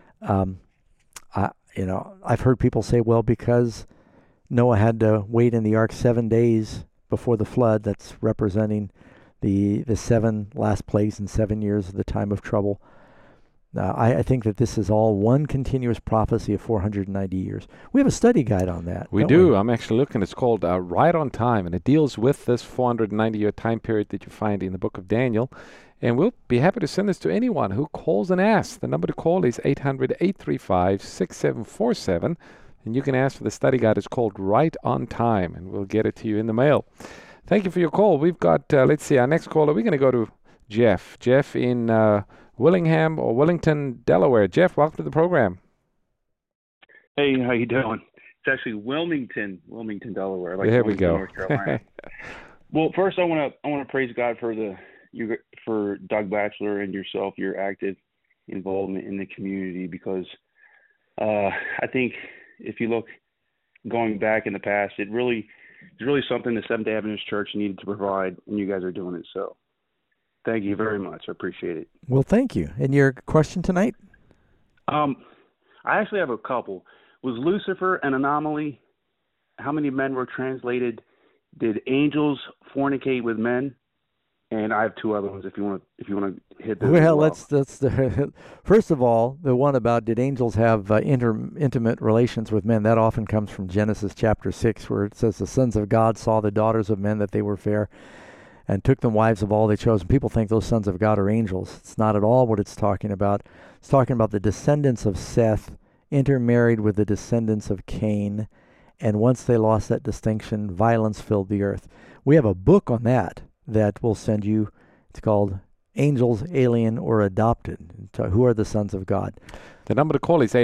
I've heard people say, well, because Noah had to wait in the ark 7 days before the flood, that's representing the 7 last plagues and 7 years of the time of trouble. I think that this is all one continuous prophecy of 490 years. We have a study guide on that. We do. I'm actually looking. It's called Right on Time, and it deals with this 490-year time period that you find in the book of Daniel. And we'll be happy to send this to anyone who calls and asks. The number to call is 800-835-6747. And you can ask for the study guide. It's called Right on Time, and we'll get it to you in the mail. Thank you for your call. We've got, let's see, our next caller. We're going to go to Jeff. Jeff in Willingham or Wellington, Delaware. Jeff, welcome to the program. Hey, how you doing? It's actually Wilmington, Delaware. Like there we go. North Carolina. Well, first I want to praise God for for Doug Batchelor and yourself, your active involvement in the community, because I think if you look going back in the past, it's really something the Seventh-day Adventist Church needed to provide, and you guys are doing it. So thank you very much. I appreciate it. Well, thank you. And your question tonight? I actually have a couple. Was Lucifer an anomaly? How many men were translated? Did angels fornicate with men? And I have two other ones if you want to hit those. Well, let's first of all, the one about did angels have intimate relations with men, that often comes from Genesis chapter 6, where it says the sons of God saw the daughters of men that they were fair and took them wives of all they chose. And people think those sons of God are angels. It's not at all what it's talking about. It's talking about the descendants of Seth intermarried with the descendants of Cain, and once they lost that distinction, violence filled the earth. We have a book on that we'll send you. It's called Angels, Alien, or Adopted. Who are the sons of God? The number to call is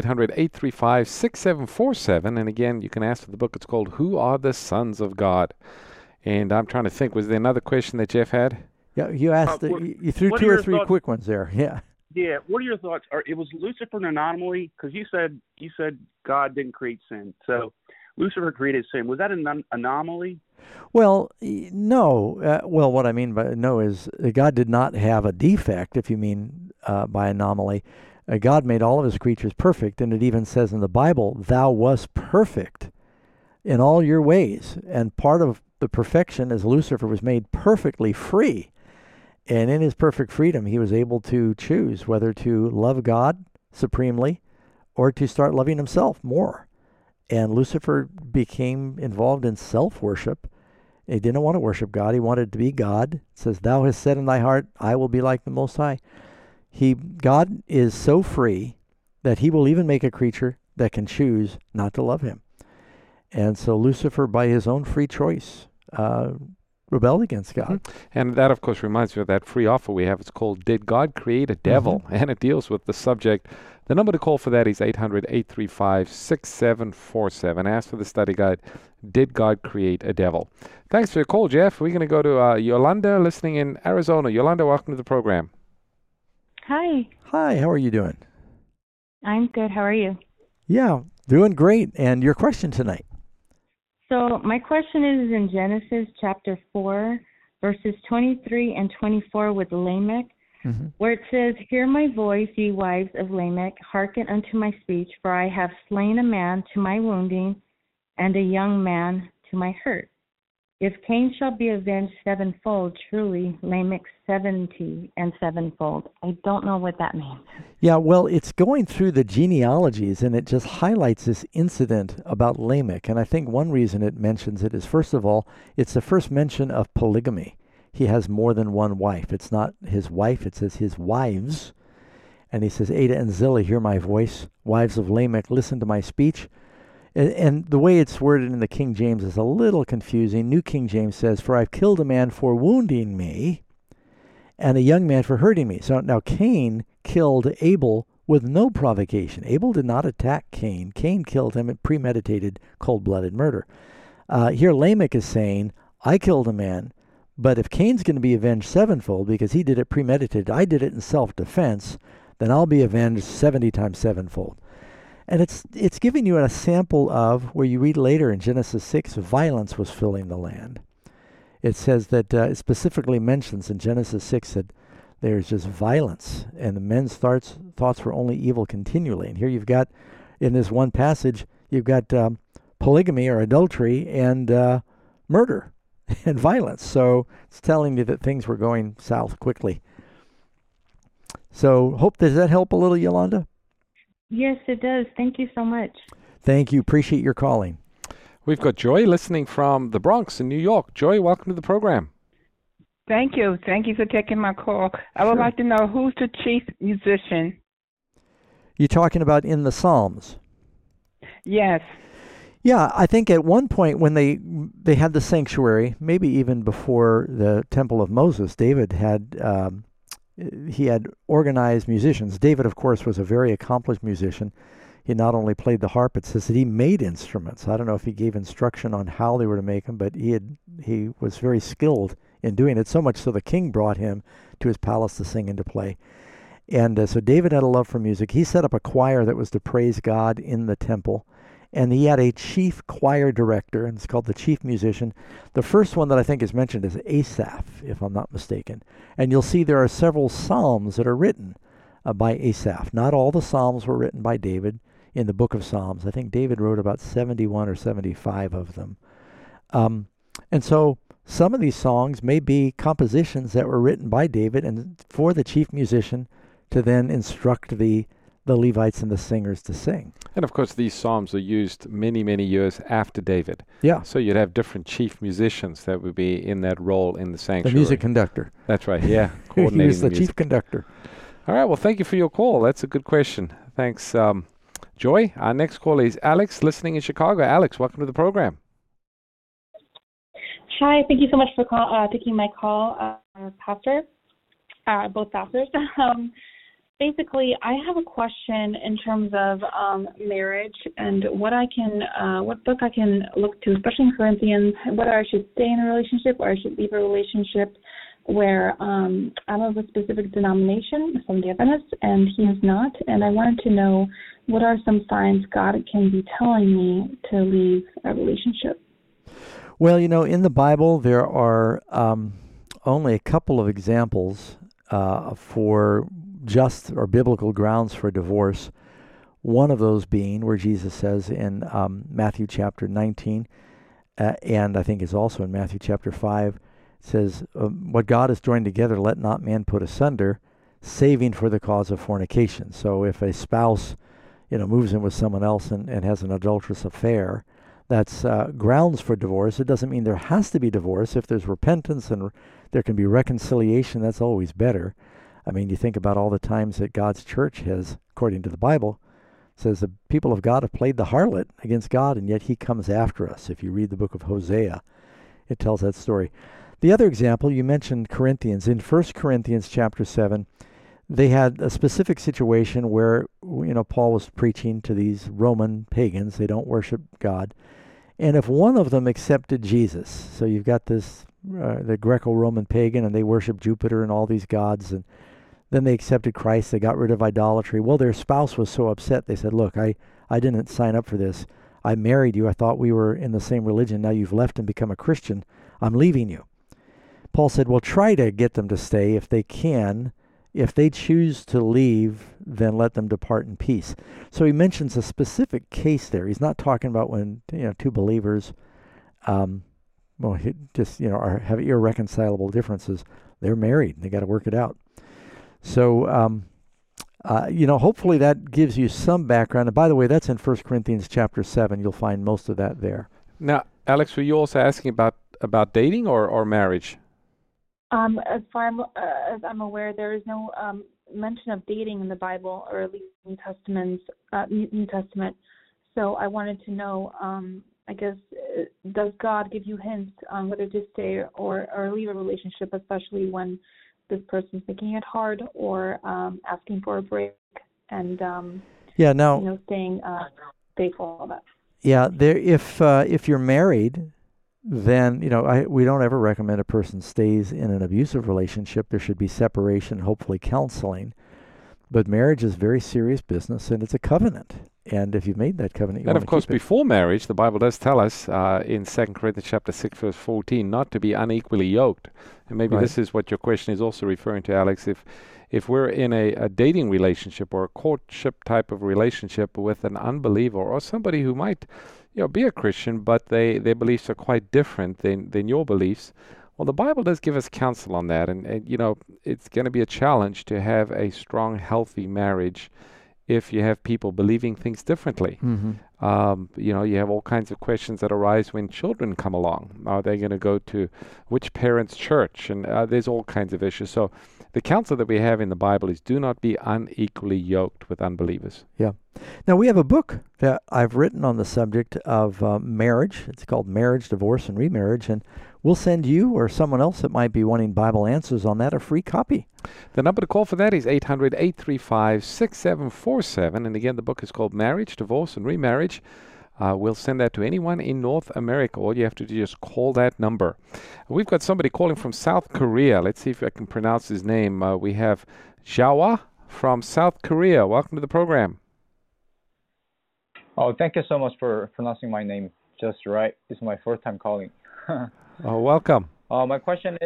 800-835-6747. And again, you can ask for the book. It's called Who Are the Sons of God? And I'm trying to think, was there another question that Jeff had? Yeah, you asked, you threw two or three quick ones there. Yeah. Yeah. What are your thoughts? It was Lucifer an anomaly? Because you said God didn't create sin. So Lucifer created sin. Was that an anomaly? Well, no. What I mean by no is God did not have a defect, if you mean by anomaly. God made all of his creatures perfect, and it even says in the Bible, thou wast perfect in all your ways. And part of the perfection is Lucifer was made perfectly free. And in his perfect freedom, he was able to choose whether to love God supremely or to start loving himself more. And Lucifer became involved in self-worship. He didn't want to worship God. He wanted to be God. It says, thou hast said in thy heart, I will be like the Most High. God is so free that he will even make a creature that can choose not to love him. And so Lucifer, by his own free choice, rebelled against God. And that, of course, reminds me of that free offer we have. It's called Did God Create a Devil? And it deals with the subject. The number to call for that is 800-835-6747. Ask for the study guide, Did God Create a Devil? Thanks for your call, Jeff. We're going to go to Yolanda, listening in Arizona. Yolanda, welcome to the program. Hi. Hi, how are you doing? I'm good. How are you? Yeah, doing great. And your question tonight? So my question is in Genesis chapter 4, verses 23 and 24 with Lamech, where it says, hear my voice, ye wives of Lamech, hearken unto my speech, for I have slain a man to my wounding, and a young man to my hurt. If Cain shall be avenged sevenfold, truly Lamech 70 and sevenfold. I don't know what that means. Yeah, well, it's going through the genealogies, and it just highlights this incident about Lamech. And I think one reason it mentions it is, first of all, it's the first mention of polygamy. He has more than one wife. It's not his wife, it says his wives. And he says, Ada and Zillah, hear my voice. Wives of Lamech, listen to my speech. And the way it's worded in the King James is a little confusing. New King James says, for I've killed a man for wounding me, and a young man for hurting me. So now Cain killed Abel with no provocation. Abel did not attack Cain. Cain killed him in premeditated, cold-blooded murder. Here Lamech is saying, I killed a man, but if Cain's going to be avenged sevenfold because he did it premeditated, I did it in self-defense, then I'll be avenged 70 times sevenfold. And it's giving you a sample of where you read later in Genesis 6, violence was filling the land. It says that it specifically mentions in Genesis 6 that there's just violence, and the men's thoughts were only evil continually. And here you've got, in this one passage, you've got polygamy or adultery and murder and violence. So it's telling you that things were going south quickly. So does that help a little, Yolanda? Yes, it does. Thank you so much. Thank you. Appreciate your calling. We've got Joy listening from the Bronx in New York. Joy, welcome to the program. Thank you. Thank you for taking my call. I would like to know who's the chief musician. You're talking about in the Psalms? Yes. Yeah, I think at one point when they had the sanctuary, maybe even before the Temple of Moses, David had he had organized musicians. David, of course, was a very accomplished musician. He not only played the harp, it says that he made instruments. I don't know if he gave instruction on how they were to make them, but he was very skilled in doing it, so much so the king brought him to his palace to sing and to play. And so David had a love for music. He set up a choir that was to praise God in the temple. And he had a chief choir director, and it's called the chief musician. The first one that I think is mentioned is Asaph, if I'm not mistaken. And you'll see there are several psalms that are written by Asaph. Not all the psalms were written by David in the book of Psalms. I think David wrote about 71 or 75 of them. And so some of these songs may be compositions that were written by David and for the chief musician to then instruct the Levites and the singers to sing. And of course, these psalms are used many, many years after David. Yeah. So you'd have different chief musicians that would be in that role in the sanctuary. The music conductor. That's right, yeah. He Coordinating was the music. chief conductor. All right, well, thank you for your call. That's a good question. Thanks, Joy. Our next caller is Alex, listening in Chicago. Alex, welcome to the program. Hi, thank you so much for taking my call, Pastor, both pastors. Basically, I have a question in terms of marriage and what book I can look to, especially in Corinthians, whether I should stay in a relationship or I should leave a relationship where I'm of a specific denomination, Seventh-day Adventist, and he is not. And I wanted to know what are some signs God can be telling me to leave a relationship. Well, in the Bible, there are only a couple of examples for just or biblical grounds for divorce. One of those being where Jesus says in Matthew chapter 19, and I think is also in Matthew chapter 5, says, what God has joined together, let not man put asunder, saving for the cause of fornication. So if a spouse, moves in with someone else and has an adulterous affair, that's grounds for divorce. It doesn't mean there has to be divorce. If there's repentance and there can be reconciliation, that's always better. I mean, you think about all the times that God's church has, according to the Bible, says the people of God have played the harlot against God, and yet he comes after us. If you read the book of Hosea, it tells that story. The other example, you mentioned Corinthians. In 1 Corinthians chapter 7, they had a specific situation where, Paul was preaching to these Roman pagans. They don't worship God. And if one of them accepted Jesus, so you've got this, the Greco-Roman pagan, and they worship Jupiter and all these gods, and then they accepted Christ. They got rid of idolatry. Well, their spouse was so upset. They said, look, I didn't sign up for this. I married you. I thought we were in the same religion. Now you've left and become a Christian. I'm leaving you. Paul said, well, try to get them to stay if they can. If they choose to leave, then let them depart in peace. So he mentions a specific case there. He's not talking about when two believers have irreconcilable differences. They're married. They got to work it out. So, hopefully that gives you some background. And by the way, that's in 1 Corinthians chapter 7. You'll find most of that there. Now, Alex, were you also asking about dating or marriage? As far as I'm aware, there is no mention of dating in the Bible, or at least New Testament. So I wanted to know, does God give you hints on whether to stay or leave a relationship, especially when this person's making it hard or asking for a break and staying faithful, all that. Yeah, if you're married, then we don't ever recommend a person stays in an abusive relationship. There should be separation, hopefully counseling. But marriage is very serious business, and it's a covenant. And if you've made that covenant, you want to keep it. And of course, before marriage, the Bible does tell us in 2 Corinthians chapter 6, verse 14, not to be unequally yoked. And maybe this is what your question is also referring to, Alex. If we're in a dating relationship or a courtship type of relationship with an unbeliever or somebody who might be a Christian, but their beliefs are quite different than your beliefs, Well, the Bible does give us counsel on that, and you know, it's going to be a challenge to have a strong, healthy marriage if you have people believing things differently. You know, you have all kinds of questions that arise when children come along. Are they going to go to which parent's church? And there's all kinds of issues. So the counsel that we have in the Bible is do not be unequally yoked with unbelievers. Yeah. Now, we have a book that I've written on the subject of marriage. It's called Marriage, Divorce, and Remarriage, and we'll send you or someone else that might be wanting Bible answers on that a free copy. The number to call for that is 800-835-6747. And again, the book is called Marriage, Divorce, and Remarriage. We'll send that to anyone in North America. All you have to do is just call that number. We've got somebody calling from South Korea. Let's see if I can pronounce his name. We have Jawa from South Korea. Welcome to the program. Oh, thank you so much for pronouncing my name just right. This is my first time calling. Oh, welcome. My question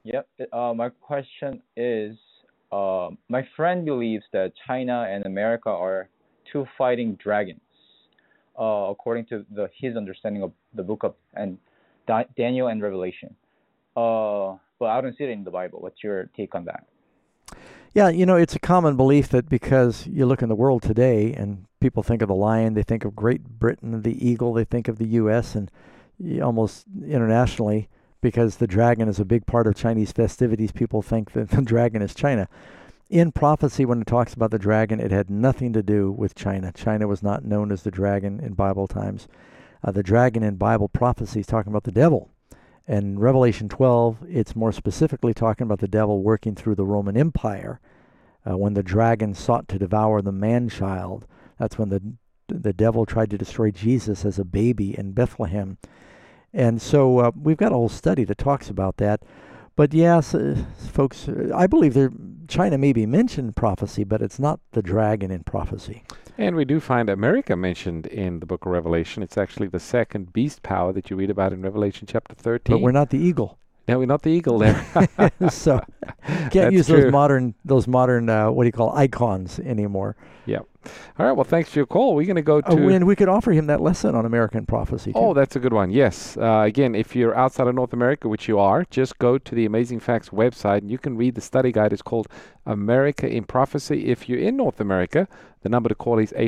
is, my friend believes that China and America are two fighting dragons, according to his understanding of the book of Daniel and Revelation. But I don't see it in the Bible. What's your take on that? Yeah, you know, it's a common belief that because you look in the world today and people think of the lion, they think of Great Britain, the eagle, they think of the U.S., and almost internationally, because the dragon is a big part of Chinese festivities, people think that the dragon is China. In prophecy, when it talks about the dragon, it had nothing to do with China. China was not known as the dragon in Bible times. The dragon in Bible prophecy is talking about the devil. In Revelation 12, it's more specifically talking about the devil working through the Roman Empire. When the dragon sought to devour the man-child, that's when the devil tried to destroy Jesus as a baby in Bethlehem. And so we've got a whole study that talks about that. But yes, folks, I believe China may be mentioned in prophecy, but it's not the dragon in prophecy. And we do find America mentioned in the book of Revelation. It's actually the second beast power that you read about in Revelation chapter 13. But we're not the eagle. No, we're not the eagle there. So can't use those modern what do you call icons anymore. Yeah. All right. Well, thanks for your call. We're going to go to... and we could offer him that lesson on American prophecy, too. Oh, that's a good one. Yes. Again, if you're outside of North America, which you are, just go to the Amazing Facts website, and you can read the study guide. It's called America in Prophecy. If you're in North America, the number to call is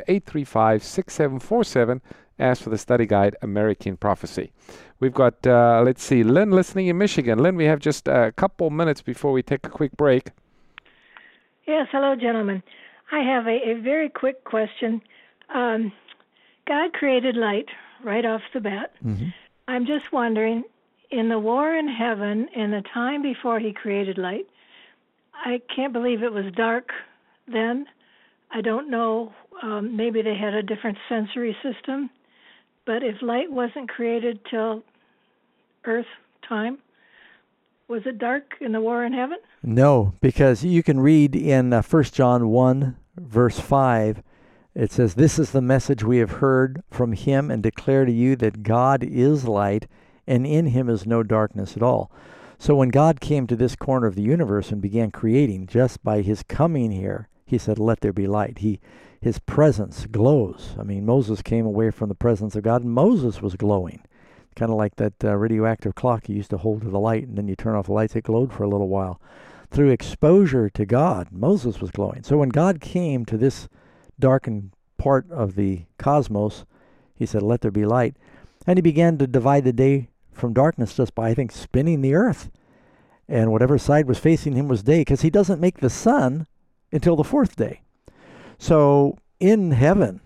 800-835-6747. Ask for the study guide, America in Prophecy. We've got, let's see, Lynn listening in Michigan. Lynn, we have just a couple minutes before we take a quick break. Yes, hello, gentlemen. I have a very quick question. God created light right off the bat. Mm-hmm. I'm just wondering, in the war in heaven, in the time before he created light, I can't believe it was dark then. I don't know, maybe they had a different sensory system. But if light wasn't created till Earth time, was it dark in the war in heaven? No, because you can read in 1 John 1, verse 5, it says, "This is the message we have heard from him and declare to you that God is light, and in him is no darkness at all." So when God came to this corner of the universe and began creating, just by his coming here, he said, "Let there be light." His presence glows. I mean, Moses came away from the presence of God, and Moses was glowing. Kind of like that radioactive clock you used to hold to the light, and then you turn off the lights, it glowed for a little while. Through exposure to God, Moses was glowing. So when God came to this darkened part of the cosmos, he said, "Let there be light." And he began to divide the day from darkness just by, I think, spinning the earth. And whatever side was facing him was day, because he doesn't make the sun until the fourth day. So in heaven,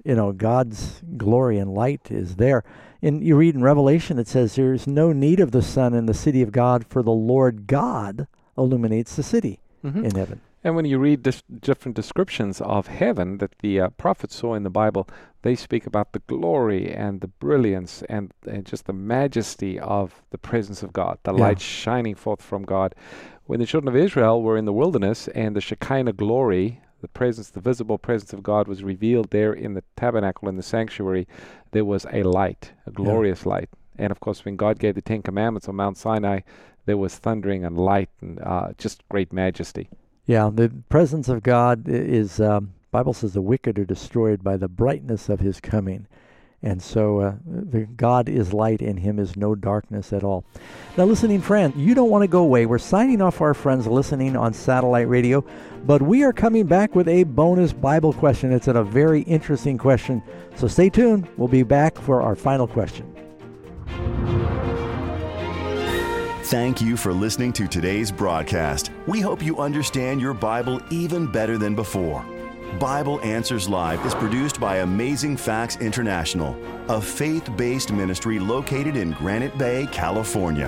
God's glory and light is there. And you read in Revelation, it says, "There is no need of the sun in the city of God, for the Lord God illuminates the city." in heaven. And when you read different descriptions of heaven that the prophets saw in the Bible, they speak about the glory and the brilliance and just the majesty of the presence of God, the light shining forth from God. When the children of Israel were in the wilderness and the Shekinah glory, the presence, the visible presence of God was revealed there in the tabernacle, in the sanctuary, there was a light, a glorious light. And of course, when God gave the Ten Commandments on Mount Sinai, there was thundering and light and just great majesty. Yeah, the presence of God is, Bible says the wicked are destroyed by the brightness of his coming. And so the God is light, in him is no darkness at all. Now, listening friend, you don't want to go away. We're signing off our friends listening on satellite radio, but we are coming back with a bonus Bible question. It's a very interesting question, so stay tuned. We'll be back for our final question. Thank you for listening to today's broadcast. We hope you understand your Bible even better than before. Bible Answers Live is produced by Amazing Facts International, a faith-based ministry located in Granite Bay, California.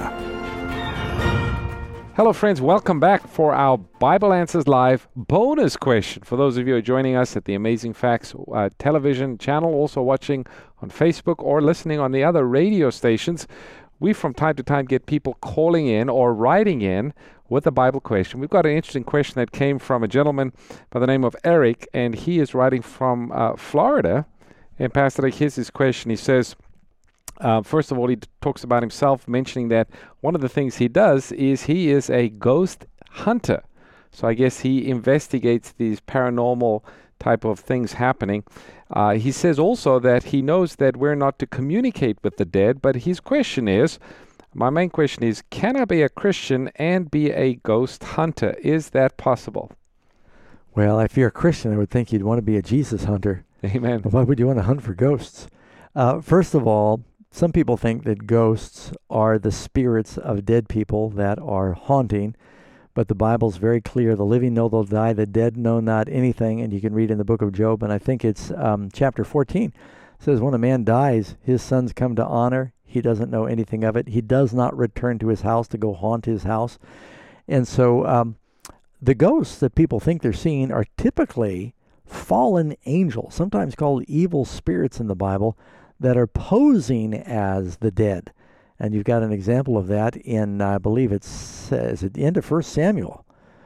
Hello, friends. Welcome back for our Bible Answers Live bonus question. For those of you who are joining us at the Amazing Facts television channel, also watching on Facebook or listening on the other radio stations, we from time to time get people calling in or writing in with a Bible question. We've got an interesting question that came from a gentleman by the name of Eric, and he is writing from Florida. And Pastor Rick, here's his question. He says, first of all, he talks about himself, mentioning that one of the things he does is he is a ghost hunter. So I guess he investigates these paranormal type of things happening. He says also that he knows that we're not to communicate with the dead, but his question is, my main question is, can I be a Christian and be a ghost hunter? Is that possible? Well, if you're a Christian, I would think you'd want to be a Jesus hunter. Amen. Why would you want to hunt for ghosts? First of all, some people think that ghosts are the spirits of dead people that are haunting, but the Bible's very clear. The living know they'll die, the dead know not anything, and you can read in the book of Job, and I think it's chapter 14. It says, when a man dies, his sons come to honor. He doesn't know anything of it. He does not return to his house to go haunt his house. And so the ghosts that people think they're seeing are typically fallen angels, sometimes called evil spirits in the Bible, that are posing as the dead. And you've got an example of that in, I believe it says at the end of 1 Samuel,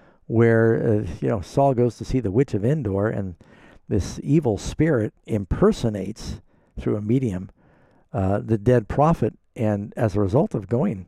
where Saul goes to see the witch of Endor, and this evil spirit impersonates through a medium the dead prophet, and as a result of going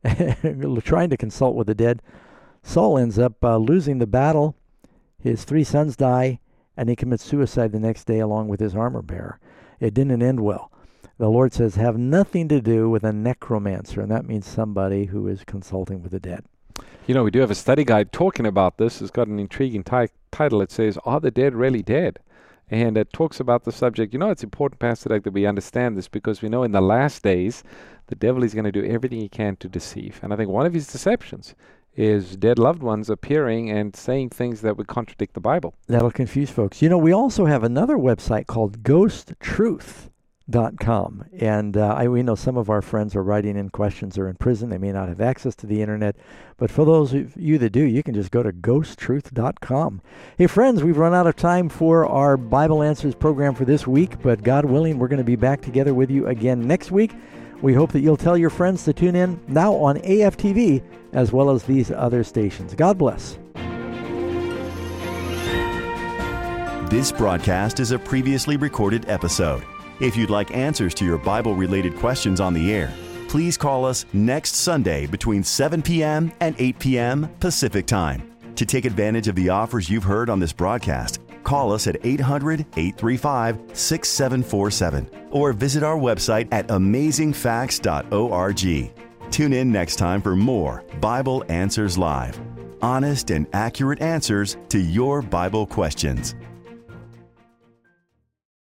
trying to consult with the dead, Saul ends up losing the battle. His 3 sons die, and he commits suicide the next day along with his armor bearer. It didn't end well. The Lord says, have nothing to do with a necromancer, and that means somebody who is consulting with the dead. You know, we do have a study guide talking about this. It's got an intriguing title. It says, Are the Dead Really Dead? And it talks about the subject. You know, it's important, Pastor Doug, that we understand this, because we know in the last days, the devil is going to do everything he can to deceive. And I think one of his deceptions is dead loved ones appearing and saying things that would contradict the Bible. That'll confuse folks. You know, we also have another website called GhostTruth.com. And we know some of our friends are writing in questions. They're in prison. They may not have access to the internet. But for those of you that do, you can just go to GhostTruth.com. Hey, friends, we've run out of time for our Bible Answers program for this week. But God willing, we're going to be back together with you again next week. We hope that you'll tell your friends to tune in now on AFTV as well as these other stations. God bless. This broadcast is a previously recorded episode. If you'd like answers to your Bible-related questions on the air, please call us next Sunday between 7 p.m. and 8 p.m. Pacific Time. To take advantage of the offers you've heard on this broadcast, call us at 800-835-6747 or visit our website at amazingfacts.org. Tune in next time for more Bible Answers Live. Honest and accurate answers to your Bible questions.